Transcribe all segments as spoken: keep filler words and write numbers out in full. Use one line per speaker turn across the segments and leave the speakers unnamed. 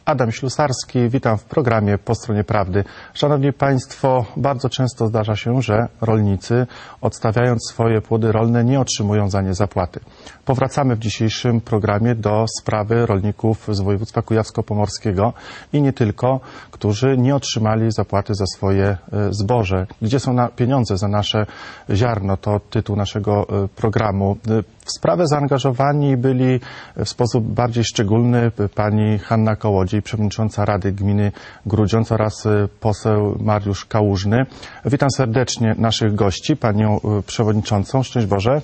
Adam Ślusarski, witam w programie Po stronie prawdy. Szanowni Państwo, bardzo często zdarza się, że rolnicy, odstawiając swoje płody rolne, nie otrzymują za nie zapłaty. Powracamy w dzisiejszym programie do sprawy rolników z województwa kujawsko-pomorskiego i nie tylko, którzy nie otrzymali zapłaty za swoje zboże. Gdzie są na pieniądze za nasze ziarno? To tytuł naszego programu. W sprawę zaangażowani byli w sposób bardziej szczególny pani Hanna Kołodziej, przewodnicząca Rady Gminy Grudziądz, oraz poseł Mariusz Kałużny. Witam serdecznie naszych gości, panią przewodniczącą. Szczęść Boże.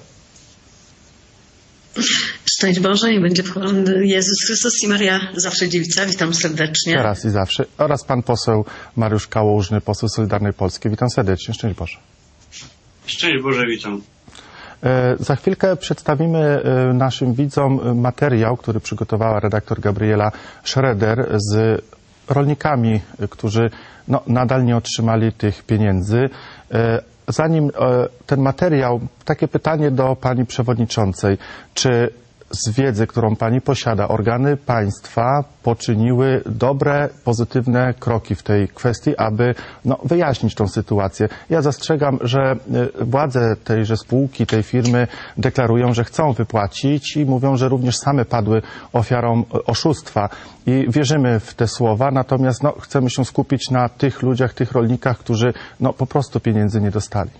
Szczęść Boże i będzie pochwalony Jezus Chrystus i Maria zawsze dziewica. Witam serdecznie.
Teraz i zawsze. Oraz pan poseł Mariusz Kałużny, poseł Solidarnej Polski. Witam serdecznie. Szczęść Boże.
Szczęść Boże, witam.
Za chwilkę przedstawimy naszym widzom materiał, który przygotowała redaktor Gabriela Schroeder z rolnikami, którzy no, nadal nie otrzymali tych pieniędzy. Zanim ten materiał, takie pytanie do pani przewodniczącej. Czy z wiedzy, którą pani posiada, organy państwa poczyniły dobre, pozytywne kroki w tej kwestii, aby no, wyjaśnić tą sytuację? Ja zastrzegam, że władze tejże spółki, tej firmy deklarują, że chcą wypłacić i mówią, że również same padły ofiarą oszustwa. I wierzymy w te słowa, natomiast no, chcemy się skupić na tych ludziach, tych rolnikach, którzy no, po prostu pieniędzy nie dostali.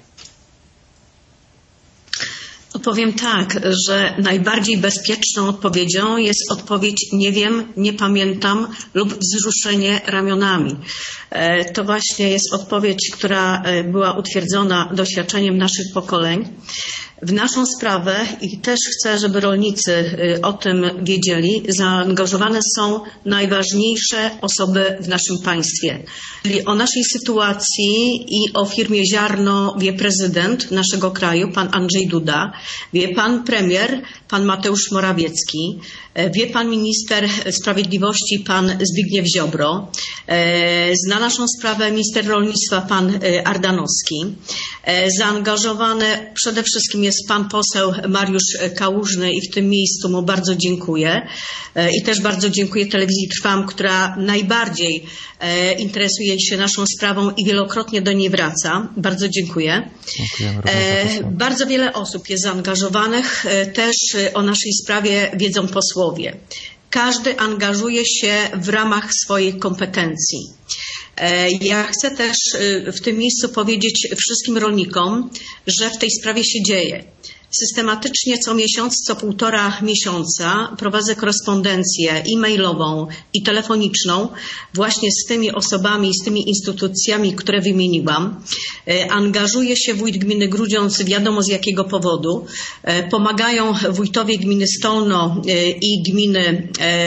Odpowiem tak, że najbardziej bezpieczną odpowiedzią jest odpowiedź nie wiem, nie pamiętam lub wzruszenie ramionami. To właśnie jest odpowiedź, która była utwierdzona doświadczeniem naszych pokoleń. W naszą sprawę, i też chcę, żeby rolnicy o tym wiedzieli, zaangażowane są najważniejsze osoby w naszym państwie. Czyli o naszej sytuacji i o firmie Ziarno wie prezydent naszego kraju, pan Andrzej Duda, wie pan premier, pan Mateusz Morawiecki, wie pan minister sprawiedliwości, pan Zbigniew Ziobro, zna naszą sprawę minister rolnictwa, pan Ardanowski. Zaangażowany przede wszystkim jest pan poseł Mariusz Kałużny i w tym miejscu mu bardzo dziękuję. I też bardzo dziękuję Telewizji Trwam, która najbardziej interesuje się naszą sprawą i wielokrotnie do niej wraca. Bardzo dziękuję. Bardzo wiele osób jest zaangażowanych. Też o naszej sprawie wiedzą posłowie. Każdy angażuje się w ramach swojej kompetencji. Ja chcę też w tym miejscu powiedzieć wszystkim rolnikom, że w tej sprawie się dzieje. Systematycznie co miesiąc, co półtora miesiąca prowadzę korespondencję e-mailową i telefoniczną właśnie z tymi osobami, z tymi instytucjami, które wymieniłam. Angażuje się wójt gminy Grudziądz, wiadomo z jakiego powodu. Pomagają wójtowie gminy Stolno i gminy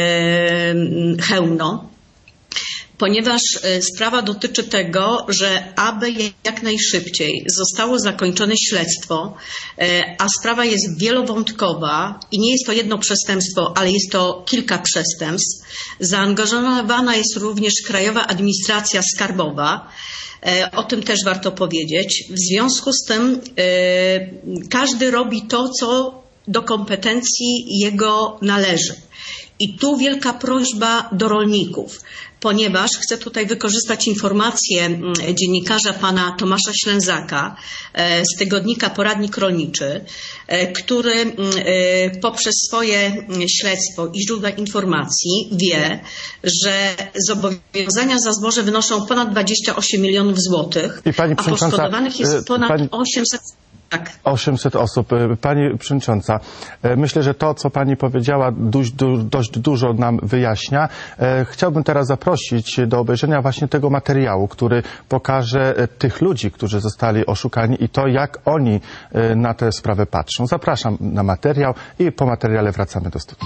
Chełmno. Ponieważ sprawa dotyczy tego, że aby jak najszybciej zostało zakończone śledztwo, a sprawa jest wielowątkowa i nie jest to jedno przestępstwo, ale jest to kilka przestępstw, zaangażowana jest również Krajowa Administracja Skarbowa. O tym też warto powiedzieć. W związku z tym każdy robi to, co do kompetencji jego należy. I tu wielka prośba do rolników, ponieważ chcę tutaj wykorzystać informację dziennikarza pana Tomasza Ślęzaka z tygodnika Poradnik Rolniczy, który poprzez swoje śledztwo i źródła informacji wie, że zobowiązania za zboże wynoszą ponad dwadzieścia osiem milionów złotych,
I pani
a poszkodowanych jest ponad
pani...
osiemset. Tak.
osiemset osób. Pani Przewodnicząca, myślę, że to, co Pani powiedziała, dość, dość dużo nam wyjaśnia. Chciałbym teraz zaprosić do obejrzenia właśnie tego materiału, który pokaże tych ludzi, którzy zostali oszukani i to, jak oni na tę sprawę patrzą. Zapraszam na materiał i po materiale wracamy do studia.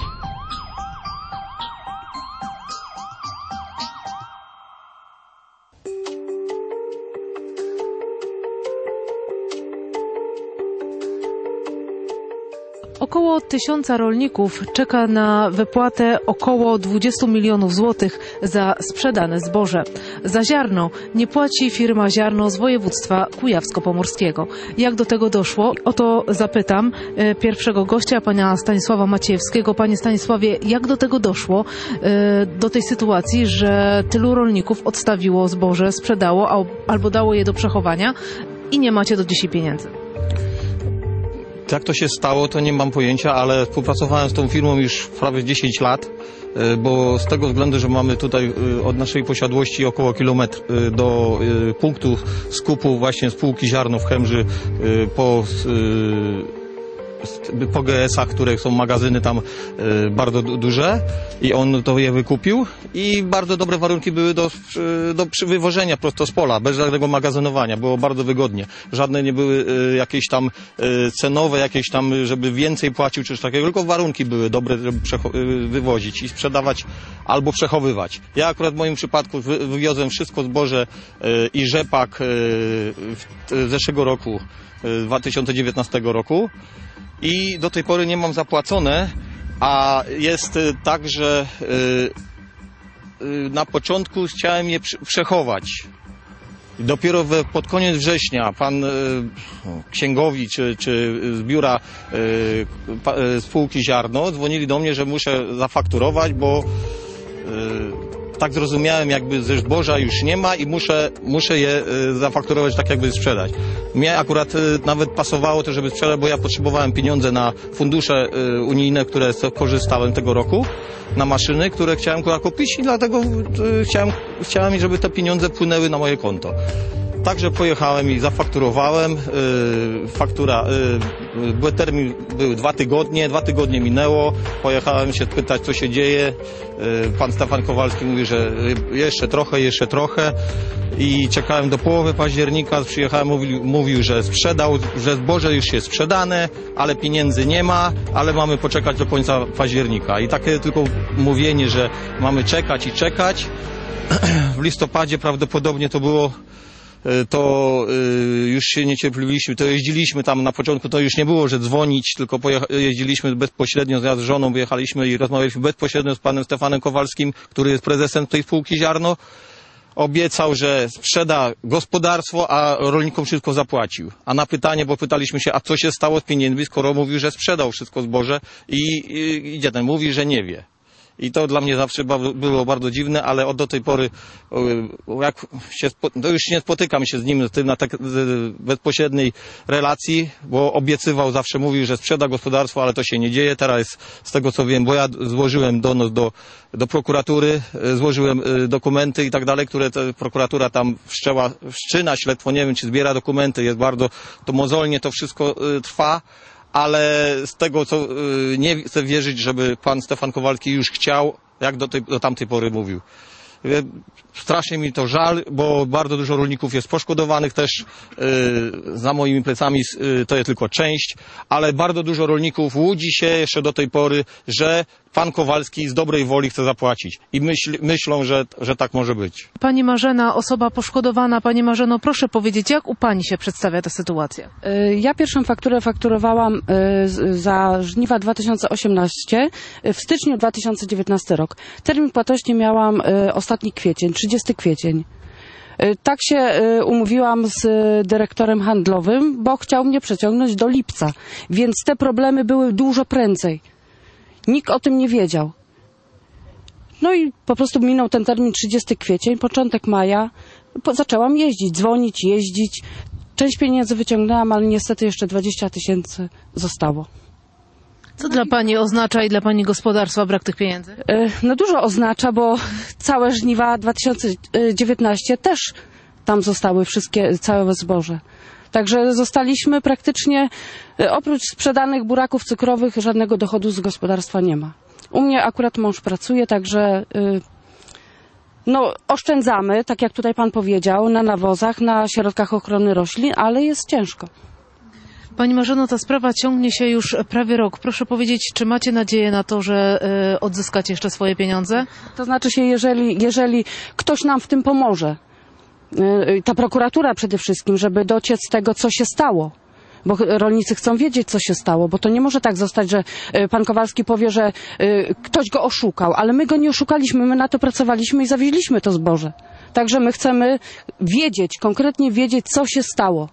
Około tysiąca rolników czeka na wypłatę około dwudziestu milionów złotych za sprzedane zboże. Za ziarno nie płaci firma Ziarno z województwa kujawsko-pomorskiego. Jak do tego doszło? O to zapytam pierwszego gościa, pana Stanisława Maciejewskiego. Panie Stanisławie, jak do tego doszło? Do tej sytuacji, że tylu rolników odstawiło zboże, sprzedało albo dało je do przechowania i nie macie do dzisiaj pieniędzy?
Jak to się stało, to nie mam pojęcia, ale współpracowałem z tą firmą już prawie dziesięć lat, bo z tego względu, że mamy tutaj od naszej posiadłości około kilometr do punktu skupu właśnie spółki Ziarno w Chemży po po G S ach, które są magazyny tam y, bardzo du duże i on to je wykupił i bardzo dobre warunki były do, y, do wywożenia prosto z pola, bez żadnego magazynowania, było bardzo wygodnie. Żadne nie były y, jakieś tam y, cenowe, jakieś tam, żeby więcej płacił czy coś takiego, tylko warunki były dobre, żeby y, wywozić i sprzedawać albo przechowywać. Ja akurat w moim przypadku wy wywiozłem wszystko zboże y, i rzepak y, w, y, zeszłego roku, y, dwa tysiące dziewiętnastego roku. I do tej pory nie mam zapłacone, a jest tak, że na początku chciałem je przechować. Dopiero pod koniec września pan księgowi czy, czy z biura spółki Ziarno dzwonili do mnie, że muszę zafakturować, bo tak zrozumiałem, jakby ze zboża już nie ma i muszę, muszę je zafakturować tak, jakby sprzedać. Mnie akurat nawet pasowało to, żeby sprzedać, bo ja potrzebowałem pieniądze na fundusze unijne, które korzystałem tego roku, na maszyny, które chciałem kupić i dlatego chciałem, chciałem, żeby te pieniądze płynęły na moje konto. Także pojechałem i zafakturowałem. Yy, faktura, yy, termin był dwa tygodnie, dwa tygodnie minęło. Pojechałem się pytać, co się dzieje. Yy, pan Stefan Kowalski mówi, że jeszcze trochę, jeszcze trochę. I czekałem do połowy października. Przyjechałem, mówił, mówił, że sprzedał, że zboże już jest sprzedane, ale pieniędzy nie ma, ale mamy poczekać do końca października. I takie tylko mówienie, że mamy czekać i czekać. W listopadzie prawdopodobnie to było to y, już się niecierpliwiliśmy, to jeździliśmy tam na początku, to już nie było, że dzwonić, tylko jeździliśmy bezpośrednio, ja z żoną wyjechaliśmy i rozmawialiśmy bezpośrednio z panem Stefanem Kowalskim, który jest prezesem tej spółki Ziarno. Obiecał, że sprzeda gospodarstwo, a rolnikom wszystko zapłacił. A na pytanie, bo pytaliśmy się, a co się stało z pieniędzmi, skoro mówił, że sprzedał wszystko zboże i, i idzie ten, mówi, że nie wie. I to dla mnie zawsze było bardzo dziwne, ale od do tej pory, jak się, to już nie spotykam się z nim z tym na tak bezpośredniej relacji, bo obiecywał, zawsze mówił, że sprzeda gospodarstwo, ale to się nie dzieje. Teraz z tego co wiem, bo ja złożyłem donos do, do prokuratury, złożyłem dokumenty i tak dalej, które ta prokuratura tam wszczęła, wszczyna śledztwo, nie wiem czy zbiera dokumenty, jest bardzo, to mozolnie to wszystko trwa. Ale z tego, co nie chcę wierzyć, żeby pan Stefan Kowalski już chciał, jak do, tej, do tamtej pory mówił. Strasznie mi to żal, bo bardzo dużo rolników jest poszkodowanych też yy, za moimi plecami, yy, to jest tylko część, ale bardzo dużo rolników łudzi się jeszcze do tej pory, że pan Kowalski z dobrej woli chce zapłacić i myśl, myślą, że, że tak może być.
Pani Marzena, osoba poszkodowana, pani Marzeno, proszę powiedzieć, jak u pani się przedstawia ta sytuacja?
Ja pierwszą fakturę fakturowałam za żniwa dwa tysiące osiemnaście w styczniu dwa tysiące dziewiętnasty rok. Termin płatności miałam ostatni kwiecień, trzydziesty kwiecień. Tak się umówiłam z dyrektorem handlowym, bo chciał mnie przeciągnąć do lipca, więc te problemy były dużo prędzej. Nikt o tym nie wiedział. No i po prostu minął ten termin trzydziesty kwiecień, początek maja. Zaczęłam jeździć, dzwonić, jeździć. Część pieniędzy wyciągnęłam, ale niestety jeszcze dwadzieścia tysięcy zostało.
Co dla pani oznacza i dla pani gospodarstwa brak tych pieniędzy?
No dużo oznacza, bo całe żniwa dwa tysiące dziewiętnaście też tam zostały wszystkie, całe zboże. Także zostaliśmy praktycznie, oprócz sprzedanych buraków cukrowych, żadnego dochodu z gospodarstwa nie ma. U mnie akurat mąż pracuje, także no, oszczędzamy, tak jak tutaj pan powiedział, na nawozach, na środkach ochrony roślin, ale jest ciężko.
Pani Marzeno, ta sprawa ciągnie się już prawie rok. Proszę powiedzieć, czy macie nadzieję na to, że y, odzyskacie jeszcze swoje pieniądze?
To znaczy się, jeżeli, jeżeli ktoś nam w tym pomoże, y, ta prokuratura przede wszystkim, żeby dociec tego, co się stało, bo rolnicy chcą wiedzieć, co się stało, bo to nie może tak zostać, że y, pan Kowalski powie, że y, ktoś go oszukał, ale my go nie oszukaliśmy, my na to pracowaliśmy i zawieźliśmy to zboże. Także my chcemy wiedzieć, konkretnie wiedzieć, co się stało.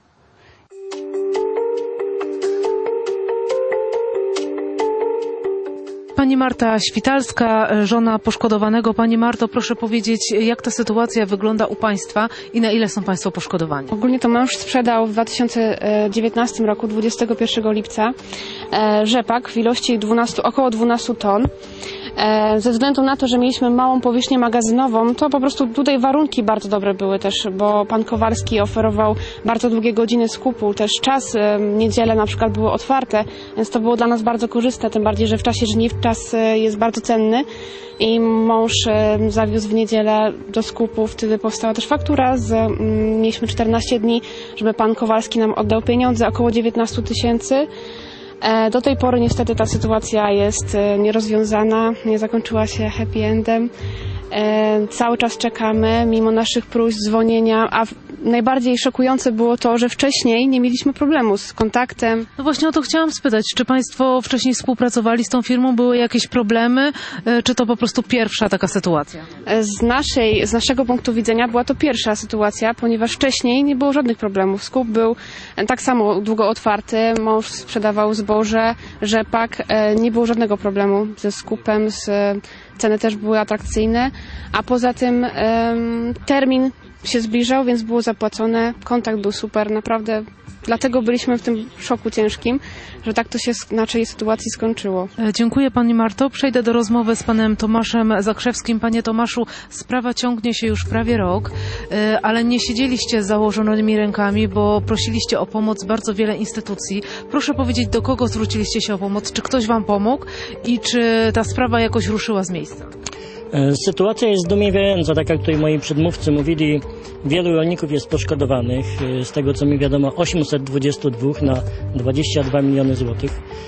Pani Marta Świtalska, żona poszkodowanego. Pani Marto, proszę powiedzieć, jak ta sytuacja wygląda u Państwa i na ile są Państwo poszkodowani?
Ogólnie to mąż sprzedał w dwa tysiące dziewiętnastym roku, dwudziestego pierwszego lipca, rzepak w ilości dwunastu, około dwunastu ton. Ze względu na to, że mieliśmy małą powierzchnię magazynową, to po prostu tutaj warunki bardzo dobre były też, bo pan Kowalski oferował bardzo długie godziny skupu, też czas, niedziele na przykład były otwarte, więc to było dla nas bardzo korzystne, tym bardziej, że w czasie żniw czas jest bardzo cenny i mąż zawiózł w niedzielę do skupu, wtedy powstała też faktura, z, mieliśmy czternaście dni, żeby pan Kowalski nam oddał pieniądze, około dziewiętnaście tysięcy. Do tej pory niestety ta sytuacja jest nierozwiązana, nie zakończyła się happy endem. Cały czas czekamy, mimo naszych próśb, dzwonienia, a najbardziej szokujące było to, że wcześniej nie mieliśmy problemu z kontaktem.
No właśnie o to chciałam spytać, czy Państwo wcześniej współpracowali z tą firmą, były jakieś problemy, czy to po prostu pierwsza taka sytuacja?
Z, naszej, z naszego punktu widzenia była to pierwsza sytuacja, ponieważ wcześniej nie było żadnych problemów. Skup był tak samo długo otwarty, mąż sprzedawał zboże, rzepak, nie było żadnego problemu ze skupem, z, ceny też były atrakcyjne, a poza tym um, termin się zbliżał, więc było zapłacone, kontakt był super, naprawdę. Dlatego byliśmy w tym szoku ciężkim, że tak to się w naszej sytuacji skończyło.
Dziękuję Pani Marto. Przejdę do rozmowy z Panem Tomaszem Zakrzewskim. Panie Tomaszu, sprawa ciągnie się już prawie rok, ale nie siedzieliście z założonymi rękami, bo prosiliście o pomoc bardzo wiele instytucji. Proszę powiedzieć, do kogo zwróciliście się o pomoc? Czy ktoś Wam pomógł i czy ta sprawa jakoś ruszyła z miejsca?
Sytuacja jest zdumiewająca, tak jak tutaj moi przedmówcy mówili, wielu rolników jest poszkodowanych, z tego co mi wiadomo osiemset dwadzieścia dwa na dwadzieścia dwa miliony złotych.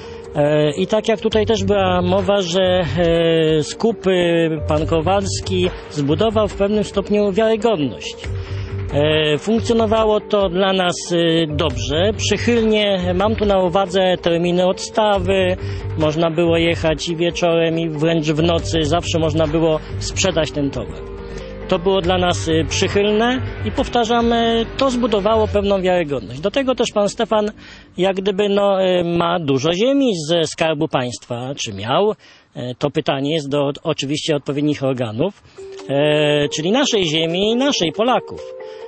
I tak jak tutaj też była mowa, że skup pan Kowalski zbudował w pewnym stopniu wiarygodność. Funkcjonowało to dla nas dobrze, przychylnie. Mam tu na uwadze terminy odstawy, można było jechać i wieczorem, i wręcz w nocy, zawsze można było sprzedać ten towar. To było dla nas przychylne i powtarzam, to zbudowało pewną wiarygodność. Do tego też pan Stefan jak gdyby no, ma dużo ziemi ze Skarbu Państwa, czy miał. To pytanie jest do oczywiście odpowiednich organów, czyli naszej ziemi i naszej Polaków.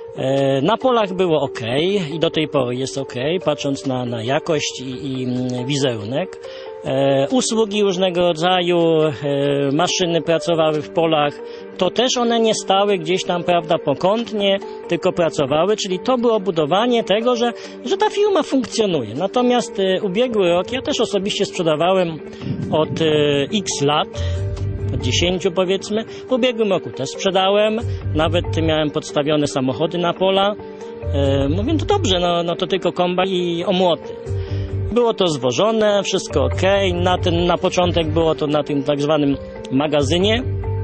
Na polach było ok i do tej pory jest ok, patrząc na, na jakość i, i wizerunek. E, usługi różnego rodzaju, e, maszyny pracowały w polach, to też one nie stały gdzieś tam, prawda, pokątnie, tylko pracowały, czyli to było budowanie tego, że, że ta firma funkcjonuje. Natomiast e, ubiegły rok, ja też osobiście sprzedawałem od e, x lat, od dziesięciu powiedzmy, w ubiegłym roku też sprzedałem, nawet miałem podstawione samochody na pola. E, mówię, to dobrze, no, no to tylko kombajn i omłoty. Było to zwożone, wszystko ok. Na, ten, na początek było to na tym tak zwanym magazynie,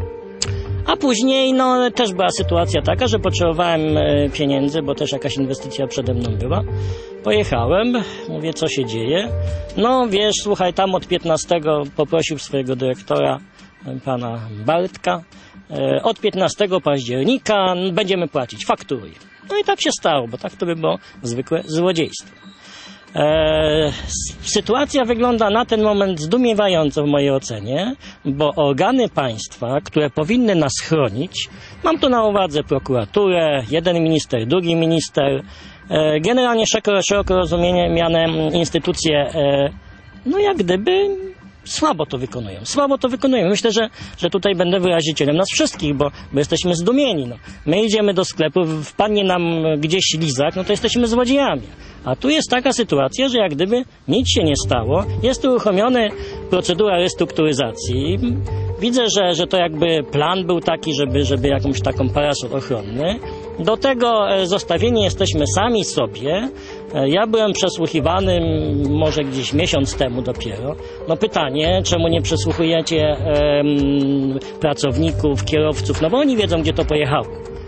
a później no, też była sytuacja taka, że potrzebowałem e, pieniędzy, bo też jakaś inwestycja przede mną była. Pojechałem, mówię, co się dzieje. No wiesz, słuchaj, tam od piętnastego poprosił swojego dyrektora, pana Bartka, e, od piętnastego października będziemy płacić, fakturuj. No i tak się stało, bo tak to by było zwykłe złodziejstwo. E, sytuacja wygląda na ten moment zdumiewająco w mojej ocenie, bo organy państwa, które powinny nas chronić, mam tu na uwadze prokuraturę, jeden minister, drugi minister, e, generalnie szeroko, szeroko rozumiane instytucje, e, no jak gdyby słabo to wykonują. Słabo to wykonują. Myślę, że, że tutaj będę wyrazicielem nas wszystkich, bo, bo jesteśmy zdumieni. No. My idziemy do sklepu, wpadnie nam gdzieś lizak, no to jesteśmy złodziejami. A tu jest taka sytuacja, że jak gdyby nic się nie stało. Jest uruchomiona procedura restrukturyzacji. Widzę, że, że to jakby plan był taki, żeby, żeby jakąś taką parasol ochronny. Do tego zostawieni jesteśmy sami sobie. Ja byłem przesłuchiwany może gdzieś miesiąc temu dopiero. No pytanie, czemu nie przesłuchujecie em, pracowników, kierowców, no bo oni wiedzą, gdzie to pojechało.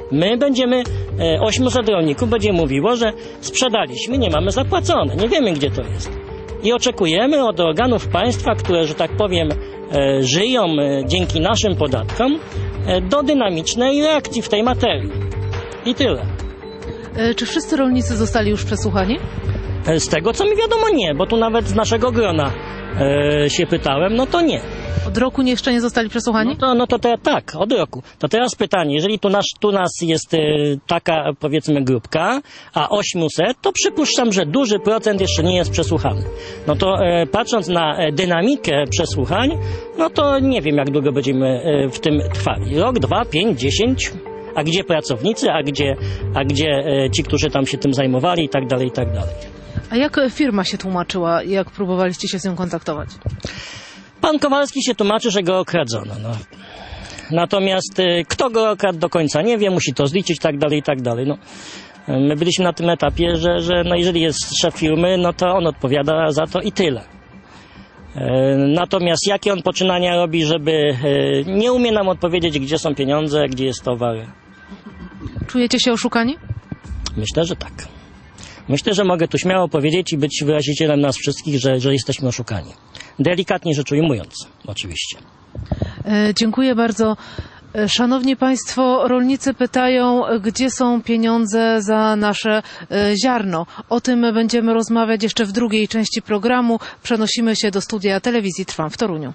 My będziemy, e, osiemset rolników będzie mówiło, że sprzedaliśmy, nie mamy zapłacone, nie wiemy gdzie to jest. I oczekujemy od organów państwa, które, że tak powiem, e, żyją e, dzięki naszym podatkom, e, do dynamicznej reakcji w tej materii. I tyle.
E, Czy wszyscy rolnicy zostali już przesłuchani?
E, Z tego co mi wiadomo nie, bo tu nawet z naszego grona e, się pytałem, no to nie.
Od roku nie- jeszcze nie zostali przesłuchani?
No to, no to te, tak, od roku. To teraz pytanie, jeżeli tu, nasz, tu nas jest e, taka, powiedzmy, grupka, a osiemset, to przypuszczam, że duży procent jeszcze nie jest przesłuchany. No to e, patrząc na e, dynamikę przesłuchań, no to nie wiem, jak długo będziemy e, w tym trwali. Rok, dwa, pięć, dziesięć, a gdzie pracownicy, a gdzie, a gdzie e, ci, którzy tam się tym zajmowali i tak dalej, i tak dalej.
A jak firma się tłumaczyła, jak próbowaliście się z nią kontaktować?
Pan Kowalski się tłumaczy, że go okradzono. No. Natomiast y, kto go okradł do końca nie wie, musi to zliczyć, tak dalej, i tak dalej. No. Y, My byliśmy na tym etapie, że, że no jeżeli jest szef firmy, no to on odpowiada za to i tyle. Y, Natomiast jakie on poczynania robi, żeby y, nie umie nam odpowiedzieć, gdzie są pieniądze, gdzie jest towar.
Czujecie się oszukani?
Myślę, że tak. Myślę, że mogę tu śmiało powiedzieć i być wyrazicielem nas wszystkich, że, że jesteśmy oszukani. Delikatnie rzecz ujmując, oczywiście.
E, Dziękuję bardzo. E, Szanowni Państwo, rolnicy pytają, gdzie są pieniądze za nasze e, ziarno. O tym będziemy rozmawiać jeszcze w drugiej części programu. Przenosimy się do studia telewizji Trwam w Toruniu.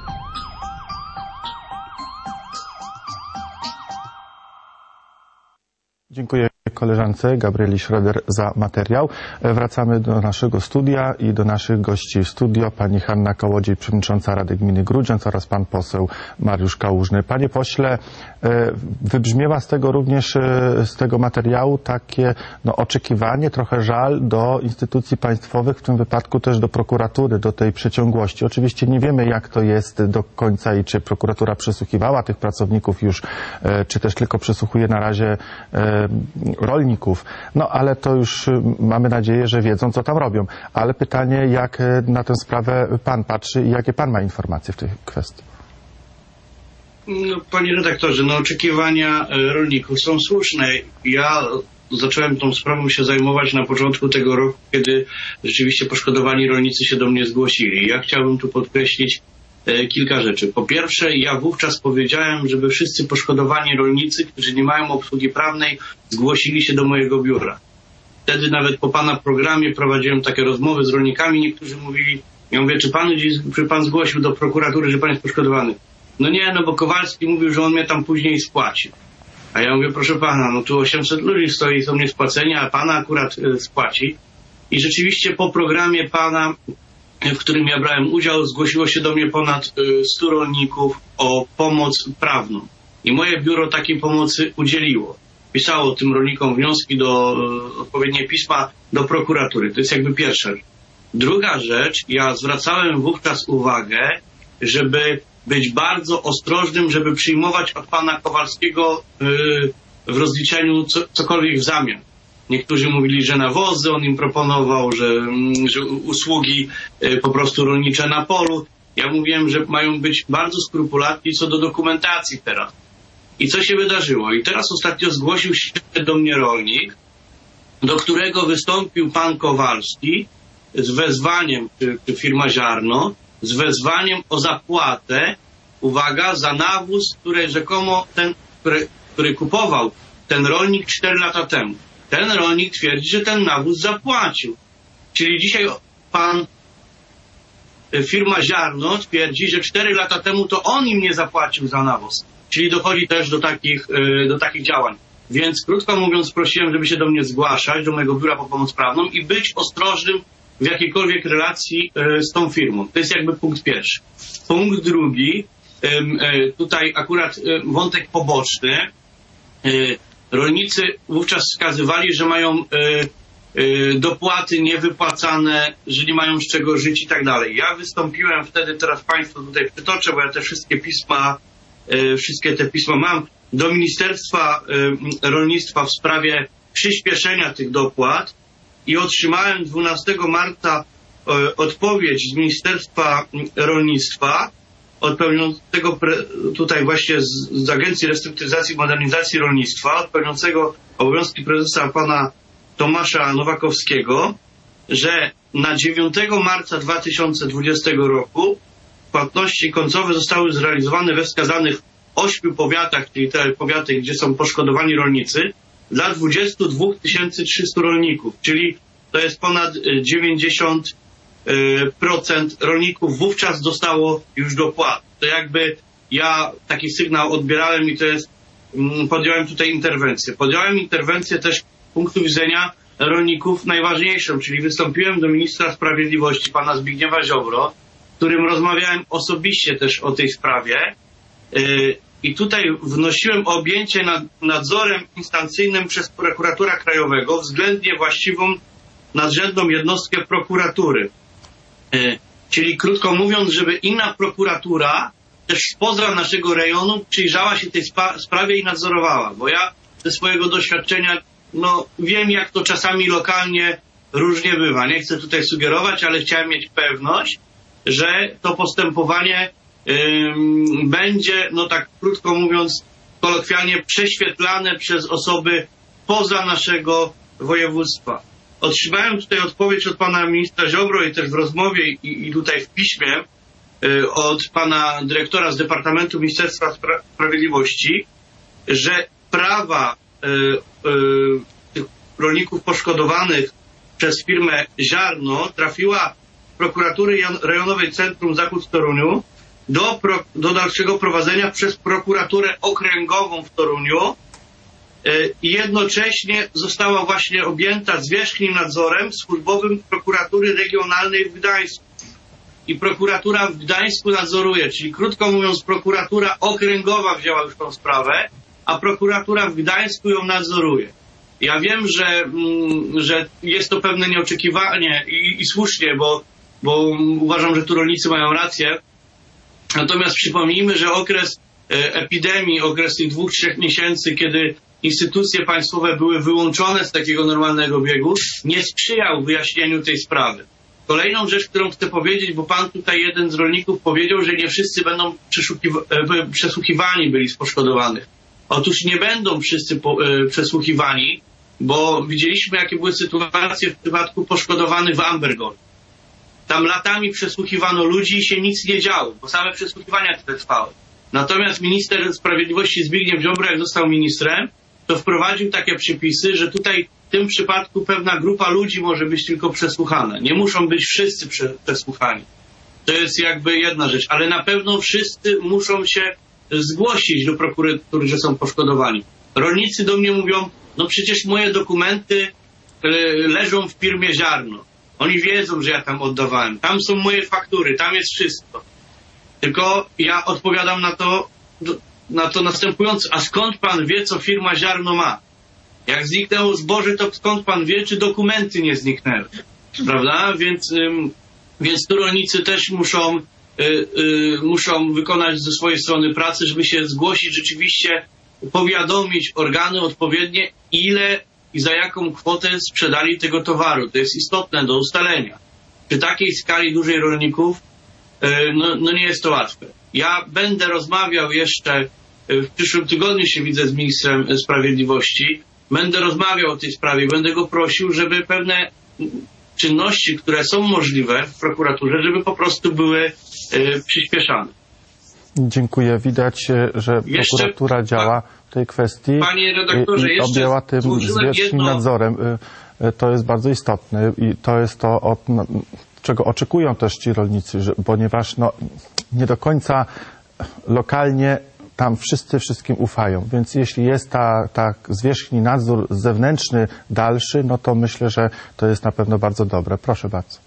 Dziękuję koleżance Gabrieli Schroeder za materiał. Wracamy do naszego studia i do naszych gości w studio. Pani Hanna Kołodziej, przewodnicząca Rady Gminy Grudziądz oraz pan poseł Mariusz Kałużny. Panie pośle, wybrzmiewa z tego również, z tego materiału takie no, oczekiwanie, trochę żal do instytucji państwowych, w tym wypadku też do prokuratury, do tej przeciągłości. Oczywiście nie wiemy, jak to jest do końca i czy prokuratura przesłuchiwała tych pracowników już, czy też tylko przesłuchuje na razie rolników. No ale to już mamy nadzieję, że wiedzą, co tam robią. Ale pytanie, jak na tę sprawę pan patrzy i jakie pan ma informacje w tej kwestii?
No, panie redaktorze, no oczekiwania rolników są słuszne. Ja zacząłem tą sprawą się zajmować na początku tego roku, kiedy rzeczywiście poszkodowani rolnicy się do mnie zgłosili. Ja chciałbym tu podkreślić e, kilka rzeczy. Po pierwsze, ja wówczas powiedziałem, żeby wszyscy poszkodowani rolnicy, którzy nie mają obsługi prawnej, zgłosili się do mojego biura. Wtedy nawet po pana programie prowadziłem takie rozmowy z rolnikami. Niektórzy mówili, ja mówię, czy pan, czy pan zgłosił do prokuratury, że pan jest poszkodowany? No nie, no bo Kowalski mówił, że on mnie tam później spłaci. A ja mówię, proszę pana, no tu osiemset ludzi stoi, są niespłaceni, a pana akurat y, spłaci. I rzeczywiście po programie pana, w którym ja brałem udział, zgłosiło się do mnie ponad y, stu rolników o pomoc prawną. I moje biuro takiej pomocy udzieliło. Pisało tym rolnikom wnioski do y, odpowiednie pisma do prokuratury. To jest jakby pierwsza rzecz. Druga rzecz, ja zwracałem wówczas uwagę, żeby być bardzo ostrożnym, żeby przyjmować od pana Kowalskiego yy, w rozliczeniu co, cokolwiek w zamian. Niektórzy mówili, że nawozy on im proponował, że, że usługi yy, po prostu rolnicze na polu. Ja mówiłem, że mają być bardzo skrupulatni co do dokumentacji teraz. I co się wydarzyło? I teraz ostatnio zgłosił się do mnie rolnik, do którego wystąpił pan Kowalski z wezwaniem, czy, czy firma Ziarno, z wezwaniem o zapłatę, uwaga, za nawóz, który rzekomo ten, który, który kupował ten rolnik cztery lata temu. Ten rolnik twierdzi, że ten nawóz zapłacił. Czyli dzisiaj pan, firma Ziarno twierdzi, że cztery lata temu to on im nie zapłacił za nawóz. Czyli dochodzi też do takich, do takich działań. Więc krótko mówiąc, prosiłem, żeby się do mnie zgłaszać, do mojego biura po pomoc prawną i być ostrożnym w jakiejkolwiek relacji e, z tą firmą. To jest jakby punkt pierwszy. Punkt drugi, e, e, tutaj akurat e, wątek poboczny. E, rolnicy wówczas wskazywali, że mają e, e, dopłaty niewypłacane, że nie mają z czego żyć i tak dalej. Ja wystąpiłem wtedy, teraz Państwu tutaj przytoczę, bo ja te wszystkie pisma, e, wszystkie te pisma mam, do Ministerstwa e, Rolnictwa w sprawie przyspieszenia tych dopłat. I otrzymałem dwunastego marca e, odpowiedź z Ministerstwa Rolnictwa, od pełniącego tutaj właśnie z, z Agencji Restrukturyzacji i Modernizacji Rolnictwa, od pełniącego obowiązki prezesa pana Tomasza Nowakowskiego, że na dziewiątego marca dwa tysiące dwudziestego roku płatności końcowe zostały zrealizowane we wskazanych ośmiu powiatach, czyli te powiaty, gdzie są poszkodowani rolnicy, dla dwudziestu dwóch tysięcy trzystu rolników, czyli to jest ponad dziewięćdziesiąt procent rolników wówczas dostało już dopłat. To jakby ja taki sygnał odbierałem i to jest, podjąłem tutaj interwencję. Podjąłem interwencję też z punktu widzenia rolników najważniejszą, czyli wystąpiłem do ministra sprawiedliwości, pana Zbigniewa Ziobro, z którym rozmawiałem osobiście też o tej sprawie i tutaj wnosiłem o objęcie nad, nadzorem instancyjnym przez prokuratora krajowego względnie właściwą nadrzędną jednostkę prokuratury. Czyli krótko mówiąc, żeby inna prokuratura też spoza naszego rejonu przyjrzała się tej spa- sprawie i nadzorowała, bo ja ze swojego doświadczenia no wiem, jak to czasami lokalnie różnie bywa. Nie chcę tutaj sugerować, ale chciałem mieć pewność, że to postępowanie ym, będzie, no tak krótko mówiąc, kolokwialnie prześwietlane przez osoby poza naszego województwa. Otrzymałem tutaj odpowiedź od pana ministra Ziobro i też w rozmowie i, i tutaj w piśmie y, od pana dyrektora z Departamentu Ministerstwa Spra- Sprawiedliwości, że prawa y, y, tych rolników poszkodowanych przez firmę Ziarno trafiła z prokuratury rejonowej Centrum Zachód w Toruniu do, pro, do dalszego prowadzenia przez prokuraturę okręgową w Toruniu i jednocześnie została właśnie objęta zwierzchnim nadzorem służbowym prokuratury regionalnej w Gdańsku. I prokuratura w Gdańsku nadzoruje, czyli krótko mówiąc prokuratura okręgowa wzięła już tą sprawę, a prokuratura w Gdańsku ją nadzoruje. Ja wiem, że, mm, że jest to pewne nieoczekiwanie i, i słusznie, bo, bo uważam, że tu rolnicy mają rację. Natomiast przypomnijmy, że okres e, epidemii, okres tych dwóch, trzech miesięcy, kiedy instytucje państwowe były wyłączone z takiego normalnego biegu, nie sprzyjał wyjaśnieniu tej sprawy. Kolejną rzecz, którą chcę powiedzieć, bo pan tutaj jeden z rolników powiedział, że nie wszyscy będą przeszukiwa- przesłuchiwani byli z poszkodowanych. Otóż nie będą wszyscy po, e, przesłuchiwani, bo widzieliśmy, jakie były sytuacje w przypadku poszkodowanych w Ambergold. Tam latami przesłuchiwano ludzi i się nic nie działo, bo same przesłuchiwania te trwały. Natomiast minister sprawiedliwości Zbigniew Ziobro, jak został ministrem, to wprowadził takie przepisy, że tutaj w tym przypadku pewna grupa ludzi może być tylko przesłuchana. Nie muszą być wszyscy prze, przesłuchani. To jest jakby jedna rzecz, ale na pewno wszyscy muszą się zgłosić do prokuratury, że są poszkodowani. Rolnicy do mnie mówią, no przecież moje dokumenty y, leżą w firmie Ziarno. Oni wiedzą, że ja tam oddawałem. Tam są moje faktury, tam jest wszystko. Tylko ja odpowiadam na to, na to następująco. A skąd pan wie, co firma Ziarno ma? Jak zniknęło zboże, to skąd pan wie, czy dokumenty nie zniknęły? Prawda? Więc, ym, więc tu rolnicy też muszą, y, y, muszą wykonać ze swojej strony pracę, żeby się zgłosić, rzeczywiście powiadomić organy odpowiednie, ile i za jaką kwotę sprzedali tego towaru. To jest istotne do ustalenia. Przy takiej skali dużej rolników No, no nie jest to łatwe. Ja będę rozmawiał jeszcze, w przyszłym tygodniu się widzę z ministrem sprawiedliwości, będę rozmawiał o tej sprawie, będę go prosił, żeby pewne czynności, które są możliwe w prokuraturze, żeby po prostu były y, przyspieszane.
Dziękuję. Widać, że
jeszcze,
prokuratura działa w tej kwestii
panie redaktorze,
i objęła tym zwierzchnim
jedno...
nadzorem. To jest bardzo istotne i to jest to, od, czego oczekują też ci rolnicy, że, ponieważ no, nie do końca lokalnie tam wszyscy wszystkim ufają. Więc jeśli jest ta, ta zwierzchni nadzór zewnętrzny dalszy, no to myślę, że to jest na pewno bardzo dobre. Proszę bardzo.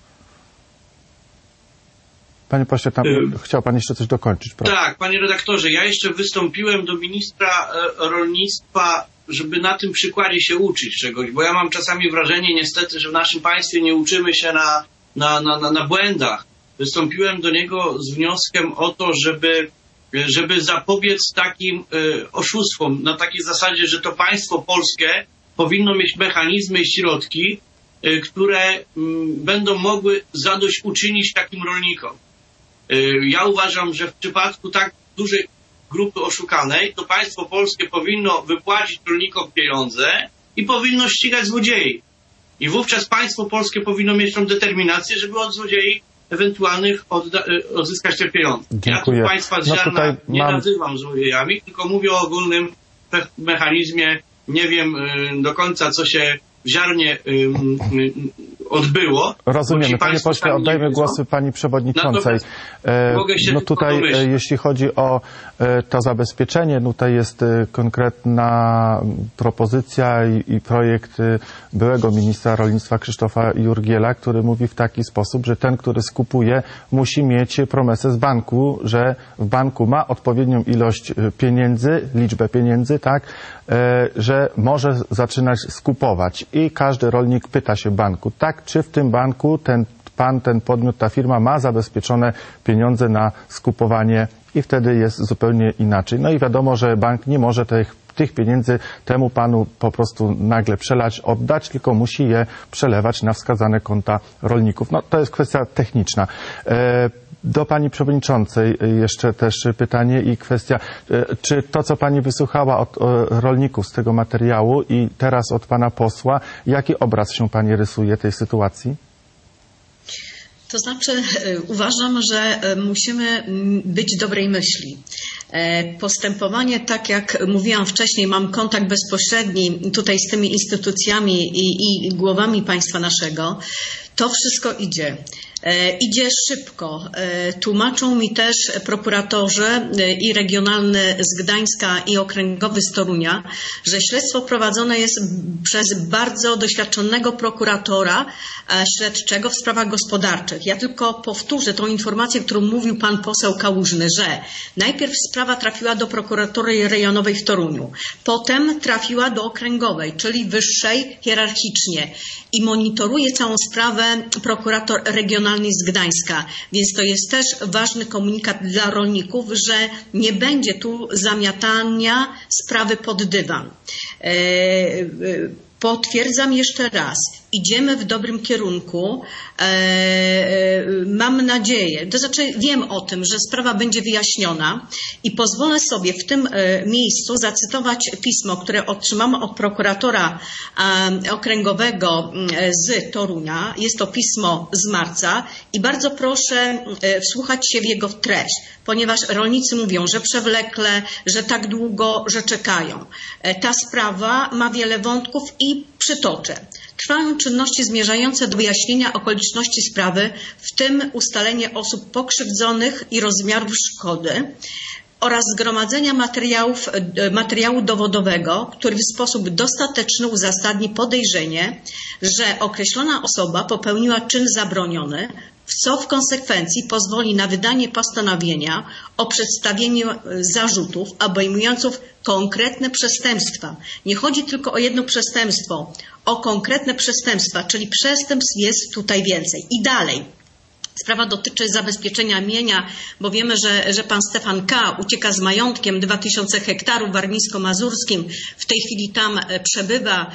Panie pośle, tam y chciał pan jeszcze coś dokończyć, proszę.
Tak, panie redaktorze, ja jeszcze wystąpiłem do ministra e, rolnictwa, żeby na tym przykładzie się uczyć czegoś, bo ja mam czasami wrażenie niestety, że w naszym państwie nie uczymy się na, na, na, na, na błędach. Wystąpiłem do niego z wnioskiem o to, żeby, żeby zapobiec takim e, oszustwom, na takiej zasadzie, że to państwo polskie powinno mieć mechanizmy i środki, e, które m, będą mogły zadośćuczynić takim rolnikom. Ja uważam, że w przypadku tak dużej grupy oszukanej, to państwo polskie powinno wypłacić rolnikom pieniądze i powinno ścigać złodziei. I wówczas państwo polskie powinno mieć tą determinację, żeby od złodziei ewentualnych odda- odzyskać te pieniądze.
Dziękuję.
Ja tu państwa z
No
ziarna
tutaj
nie
mam...
nazywam złodziejami, tylko mówię o ogólnym mechanizmie. Nie wiem y, do końca, co się w ziarnie y, y, odbyło.
Rozumiemy. Panie pośle, oddajmy głosy pani przewodniczącej. E, no tutaj, e, jeśli chodzi o e, to zabezpieczenie, no tutaj jest e, konkretna propozycja i, i projekt e, byłego ministra rolnictwa Krzysztofa Jurgiela, który mówi w taki sposób, że ten, który skupuje, musi mieć promesę z banku, że w banku ma odpowiednią ilość pieniędzy, liczbę pieniędzy, tak, e, że może zaczynać skupować. I każdy rolnik pyta się banku, tak, czy w tym banku ten pan, ten podmiot, ta firma ma zabezpieczone pieniądze na skupowanie i wtedy jest zupełnie inaczej. No i wiadomo, że bank nie może tych, tych pieniędzy temu panu po prostu nagle przelać, oddać, tylko musi je przelewać na wskazane konta rolników. No to jest kwestia techniczna. E, Do pani przewodniczącej jeszcze też pytanie i kwestia, czy to, co pani wysłuchała od rolników z tego materiału i teraz od pana posła, jaki obraz się pani rysuje tej sytuacji?
To znaczy uważam, że musimy być dobrej myśli. Postępowanie, tak jak mówiłam wcześniej, mam kontakt bezpośredni tutaj z tymi instytucjami i, i głowami państwa naszego. To wszystko idzie. E, idzie szybko. E, tłumaczą mi też prokuratorzy e, i regionalny z Gdańska i okręgowy z Torunia, że śledztwo prowadzone jest przez bardzo doświadczonego prokuratora e, śledczego w sprawach gospodarczych. Ja tylko powtórzę tą informację, którą mówił pan poseł Kałużny, że najpierw sprawa trafiła do prokuratury rejonowej w Toruniu, potem trafiła do okręgowej, czyli wyższej hierarchicznie i monitoruje całą sprawę prokurator regionalny z Gdańska, więc to jest też ważny komunikat dla rolników, że nie będzie tu zamiatania sprawy pod dywan. E, e, Potwierdzam jeszcze raz, idziemy w dobrym kierunku. E, e, mam nadzieję, to znaczy wiem o tym, że sprawa będzie wyjaśniona i pozwolę sobie w tym e, miejscu zacytować pismo, które otrzymałam od prokuratora e, okręgowego e, z Torunia. Jest to pismo z marca i bardzo proszę e, wsłuchać się w jego treść, ponieważ rolnicy mówią, że przewlekle, że tak długo, że czekają. E, ta sprawa ma wiele wątków i przytoczę. Trwają czynności zmierzające do wyjaśnienia okoliczności sprawy, w tym ustalenie osób pokrzywdzonych i rozmiarów szkody oraz zgromadzenia materiałów, materiału dowodowego, który w sposób dostateczny uzasadni podejrzenie, że określona osoba popełniła czyn zabroniony, co w konsekwencji pozwoli na wydanie postanowienia o przedstawieniu zarzutów obejmujących konkretne przestępstwa. Nie chodzi tylko o jedno przestępstwo, o konkretne przestępstwa, czyli przestępstw jest tutaj więcej. I dalej. Sprawa dotyczy zabezpieczenia mienia, bo wiemy, że, że pan Stefan K. ucieka z majątkiem dwa tysiące hektarów w warmińsko-mazurskim. W tej chwili tam przebywa,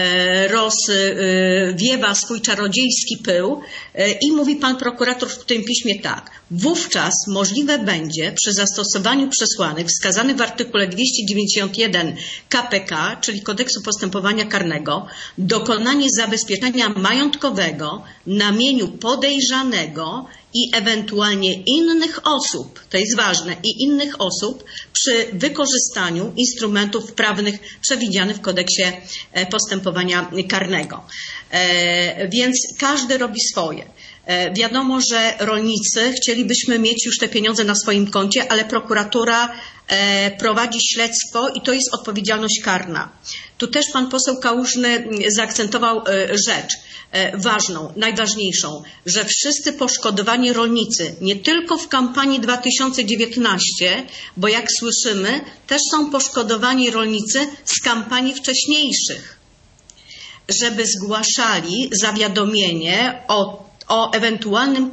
rozwiewa swój czarodziejski pył i mówi pan prokurator w tym piśmie tak. Wówczas możliwe będzie przy zastosowaniu przesłanek wskazanych w artykule dwieście dziewięćdziesiąt jeden K P K, czyli Kodeksu Postępowania Karnego, dokonanie zabezpieczenia majątkowego na mieniu podejrzanego i ewentualnie innych osób, to jest ważne, i innych osób przy wykorzystaniu instrumentów prawnych przewidzianych w Kodeksie Postępowania Karnego. E, więc każdy robi swoje. Wiadomo, że rolnicy chcielibyśmy mieć już te pieniądze na swoim koncie, ale prokuratura prowadzi śledztwo i to jest odpowiedzialność karna. Tu też pan poseł Kałużny zaakcentował rzecz ważną, najważniejszą, że wszyscy poszkodowani rolnicy, nie tylko w kampanii dwa tysiące dziewiętnastej, bo jak słyszymy, też są poszkodowani rolnicy z kampanii wcześniejszych, żeby zgłaszali zawiadomienie o o ewentualnym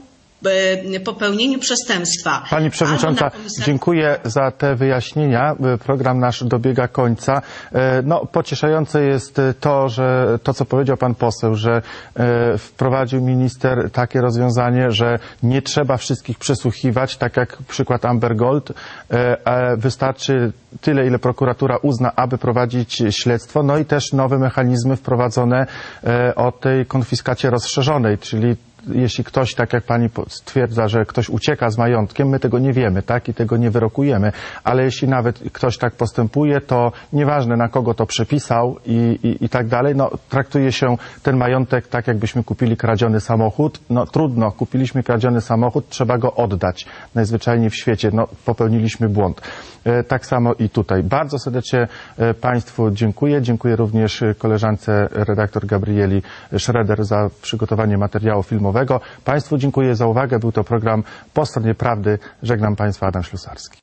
popełnieniu przestępstwa.
Pani Przewodnicząca,
komisar... dziękuję
za te wyjaśnienia. Program nasz dobiega końca. No, pocieszające jest to, że to, co powiedział pan poseł, że wprowadził minister takie rozwiązanie, że nie trzeba wszystkich przesłuchiwać, tak jak przykład Amber Gold. Wystarczy tyle, ile prokuratura uzna, aby prowadzić śledztwo. No i też nowe mechanizmy wprowadzone o tej konfiskacie rozszerzonej, czyli jeśli ktoś, tak jak pani stwierdza, że ktoś ucieka z majątkiem, my tego nie wiemy, tak, i tego nie wyrokujemy, ale jeśli nawet ktoś tak postępuje, to nieważne, na kogo to przepisał i, i, i tak dalej, no traktuje się ten majątek tak, jakbyśmy kupili kradziony samochód. No trudno, kupiliśmy kradziony samochód, trzeba go oddać. Najzwyczajniej w świecie, no popełniliśmy błąd. Tak samo i tutaj. Bardzo serdecznie państwu dziękuję. Dziękuję również koleżance redaktor Gabrieli Schroeder za przygotowanie materiału filmowego. Państwu dziękuję za uwagę. Był to program Po stronie prawdy. Żegnam państwa, Adam Ślusarski.